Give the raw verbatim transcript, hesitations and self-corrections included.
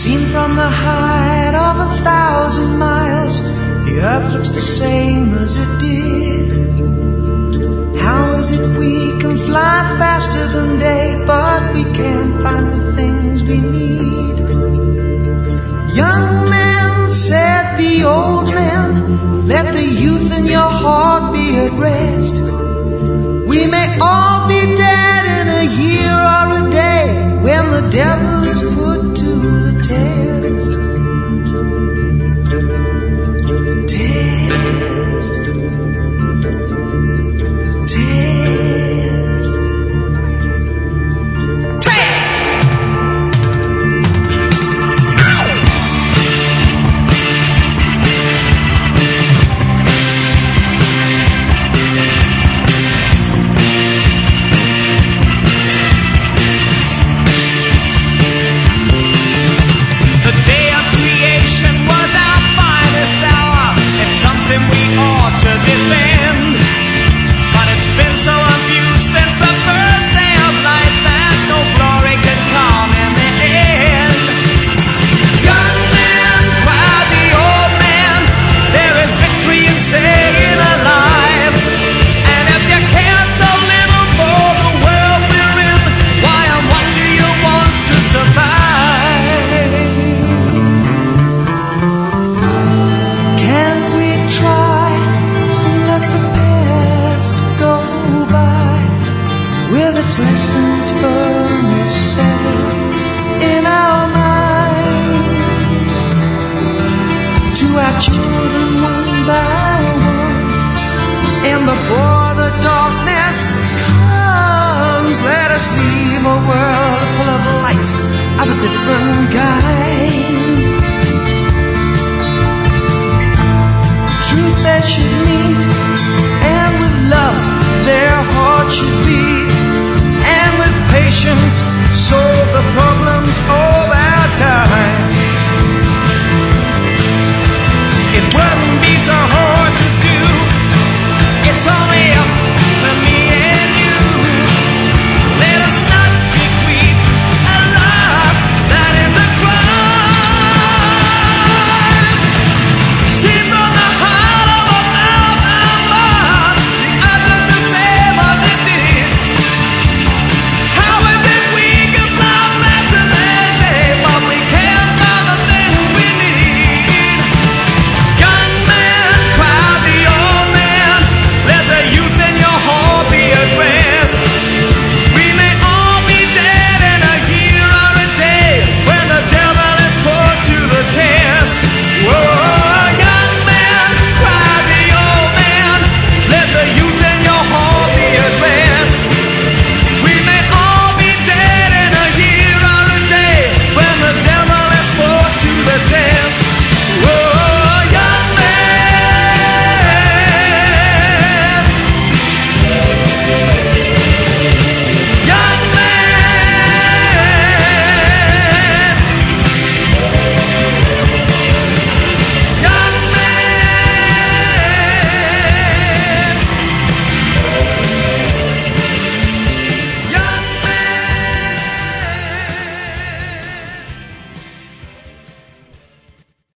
Seen from the height of a thousand miles, the earth looks the same as it did. How is it we can fly faster than day, but we can't find the things we need? Young man, said the old man, let the youth in your heart be at rest. We may all be dead in a year or a day, when the devil is put to the test. Test. Test. Test. The day of creation was our finest hour. It's something we ought to defend. But it's been so abused since the first day of life that no glory can come in the end. Young man, cried the old man, there is victory in staying alive. And if you care so little for the world we're in, why and what do you want to survive? Can we try and let the past go by, with its lessons firmly settled in our mind? To our children one by one, and before the darkness comes, let us leave a world full of light of a different kind.